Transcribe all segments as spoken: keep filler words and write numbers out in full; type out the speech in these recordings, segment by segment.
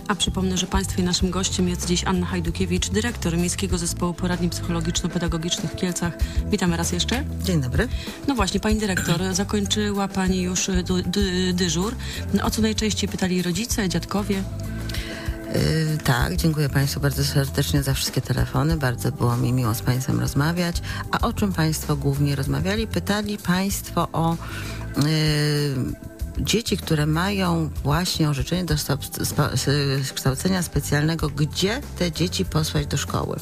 A przypomnę, że Państwa i naszym gościem jest dziś Anna Hajdukiewicz, dyrektor Miejskiego Zespołu Poradni Psychologiczno-Pedagogicznych w Kielcach. Witamy raz jeszcze. Dzień dobry. No właśnie, Pani dyrektor, zakończyła Pani już dy, dy, dyżur. O co najczęściej pytali rodzice, dziadkowie? Yy, tak, dziękuję Państwu bardzo serdecznie za wszystkie telefony. Bardzo było mi miło z Państwem rozmawiać. A o czym Państwo głównie rozmawiali? Pytali Państwo o yy, dzieci, które mają właśnie orzeczenie do kształcenia specjalnego, gdzie te dzieci posłać do szkoły.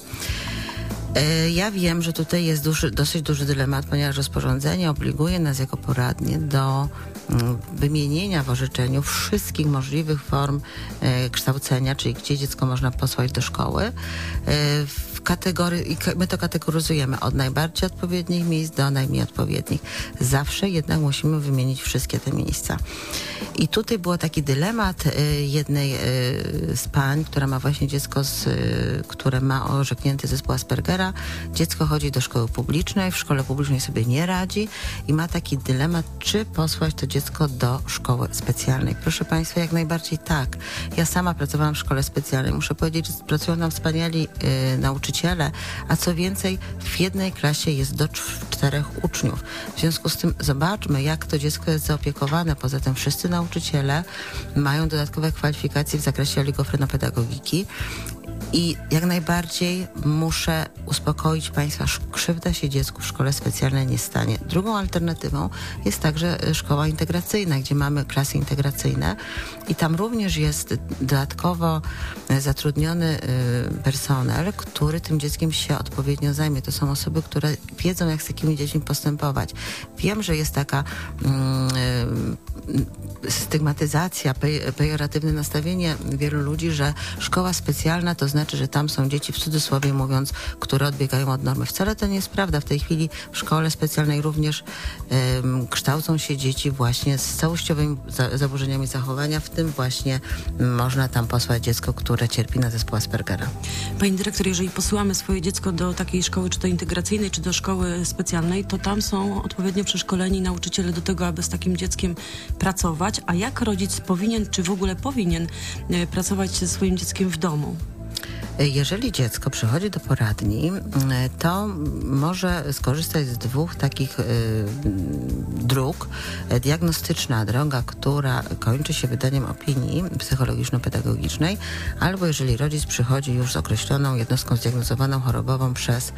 Ja wiem, że tutaj jest duży, dosyć duży dylemat, ponieważ rozporządzenie obliguje nas jako poradnie do wymienienia w orzeczeniu wszystkich możliwych form kształcenia, czyli gdzie dziecko można posłać do szkoły. W kategorii, i my to kategoryzujemy od najbardziej odpowiednich miejsc do najmniej odpowiednich. Zawsze jednak musimy wymienić wszystkie te miejsca. I tutaj był taki dylemat jednej z pań, która ma właśnie dziecko, z, które ma orzeknięty zespół Aspergera. Dziecko chodzi do szkoły publicznej, w szkole publicznej sobie nie radzi i ma taki dylemat, czy posłać to dziecko do szkoły specjalnej. Proszę Państwa, jak najbardziej tak. Ja sama pracowałam w szkole specjalnej. Muszę powiedzieć, że pracują tam wspaniali y, nauczyciele, a co więcej, w jednej klasie jest do czterech uczniów. W związku z tym zobaczmy, jak to dziecko jest zaopiekowane. Poza tym wszyscy nauczyciele mają dodatkowe kwalifikacje w zakresie oligofrenopedagogiki. I jak najbardziej muszę uspokoić Państwa, krzywda się dziecku w szkole specjalnej nie stanie. Drugą alternatywą jest także szkoła integracyjna, gdzie mamy klasy integracyjne i tam również jest dodatkowo zatrudniony personel, który tym dzieckiem się odpowiednio zajmie. To są osoby, które wiedzą, jak z takimi dziećmi postępować. Wiem, że jest taka um, stygmatyzacja, pejoratywne nastawienie wielu ludzi, że szkoła specjalna to znaczy, że tam są dzieci, w cudzysłowie mówiąc, które odbiegają od normy. Wcale to nie jest prawda. W tej chwili w szkole specjalnej również um, kształcą się dzieci właśnie z całościowymi za, zaburzeniami zachowania, w tym właśnie można tam posłać dziecko, które cierpi na zespół Aspergera. Pani dyrektor, jeżeli posyłamy swoje dziecko do takiej szkoły, czy to integracyjnej, czy do szkoły specjalnej, to tam są odpowiednio przeszkoleni nauczyciele do tego, aby z takim dzieckiem pracować. A jak rodzic powinien, czy w ogóle powinien e, pracować ze swoim dzieckiem w domu? Jeżeli dziecko przychodzi do poradni, to może skorzystać z dwóch takich y, dróg. Diagnostyczna droga, która kończy się wydaniem opinii psychologiczno-pedagogicznej, albo jeżeli rodzic przychodzi już z określoną jednostką zdiagnozowaną chorobową przez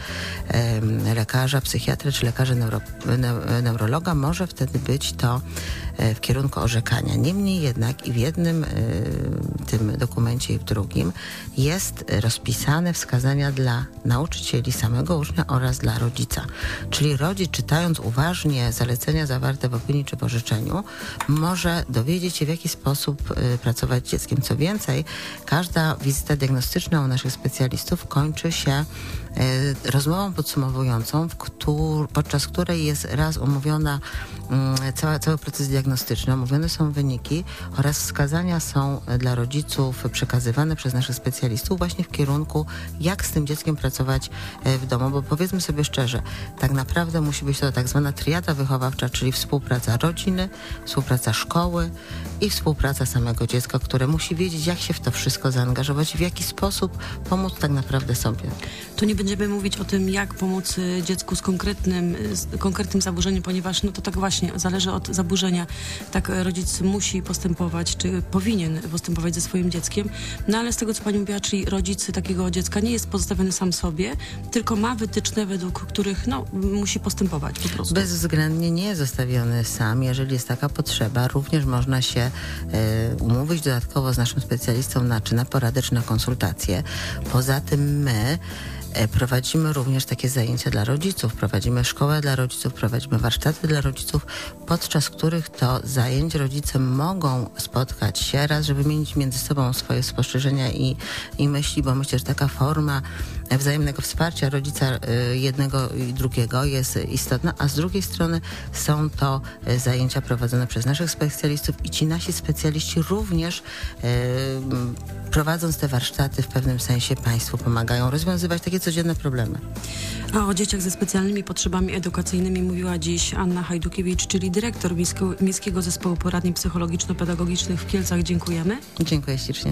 y, lekarza, psychiatrę czy lekarza neuro, ne, neurologa, może wtedy być to y, w kierunku orzekania. Niemniej jednak i w jednym y, tym dokumencie i w drugim jest rozpisane wskazania dla nauczycieli, samego ucznia oraz dla rodzica. Czyli rodzic, czytając uważnie zalecenia zawarte w opinii czy w orzeczeniu, może dowiedzieć się, w jaki sposób y, pracować z dzieckiem. Co więcej, każda wizyta diagnostyczna u naszych specjalistów kończy się y, rozmową podsumowującą, w któr, podczas której jest raz omówiona y, cała, cały proces diagnostyczny, omówione są wyniki oraz wskazania są dla rodziców przekazywane przez naszych specjalistów właśnie w kierunku, jak z tym dzieckiem pracować w domu, bo powiedzmy sobie szczerze, tak naprawdę musi być to tak zwana triada wychowawcza, czyli współpraca rodziny, współpraca szkoły i współpraca samego dziecka, które musi wiedzieć, jak się w to wszystko zaangażować i w jaki sposób pomóc tak naprawdę sobie. Tu nie będziemy mówić o tym, jak pomóc dziecku z konkretnym, z konkretnym zaburzeniem, ponieważ no to tak właśnie zależy od zaburzenia. Tak rodzic musi postępować, czy powinien postępować ze swoim dzieckiem, no ale z tego, co pani mówiła, czyli rodzic takiego dziecka nie jest pozostawiony sam sobie, tylko ma wytyczne, według których no, musi postępować po prostu. Bezwzględnie nie jest zostawiony sam. Jeżeli jest taka potrzeba, również można się e, umówić dodatkowo z naszym specjalistą na, czy na poradę, czy na konsultację. Poza tym my prowadzimy również takie zajęcia dla rodziców, prowadzimy szkołę dla rodziców, prowadzimy warsztaty dla rodziców, podczas których to zajęć rodzice mogą spotkać się raz, żeby wymienić między sobą swoje spostrzeżenia i, i myśli, bo myślę, że taka forma wzajemnego wsparcia rodzica jednego i drugiego jest istotna, a z drugiej strony są to zajęcia prowadzone przez naszych specjalistów i ci nasi specjaliści również e, prowadząc te warsztaty w pewnym sensie Państwu pomagają rozwiązywać takie codzienne problemy. A o dzieciach ze specjalnymi potrzebami edukacyjnymi mówiła dziś Anna Hajdukiewicz, czyli dyrektor Miejskiego Zespołu Poradni Psychologiczno-Pedagogicznych w Kielcach. Dziękujemy. Dziękuję ślicznie.